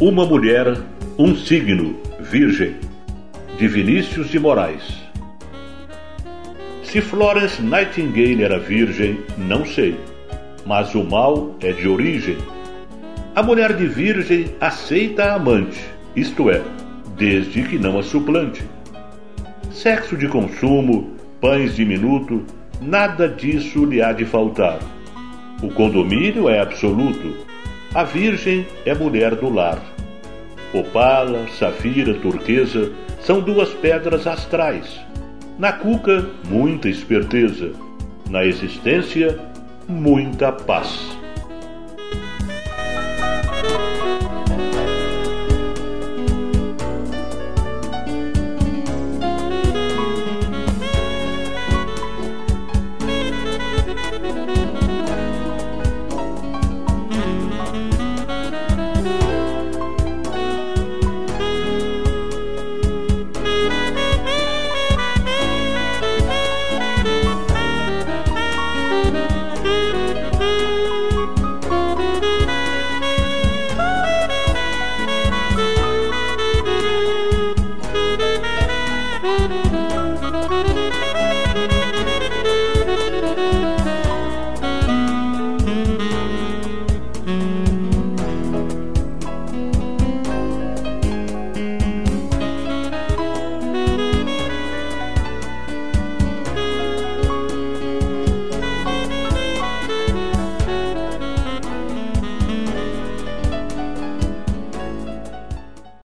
Uma mulher, um signo, Virgem, de Vinícius de Moraes. Se Florence Nightingale era virgem, não sei, mas o mal é de origem. A mulher de virgem aceita a amante, isto é, desde que não a suplante. Sexo de consumo, pães de minuto, nada disso lhe há de faltar. O condomínio é absoluto. A virgem é mulher do lar. Opala, safira, turquesa são duas pedras astrais. Na cuca, muita esperteza. Na existência, muita paz.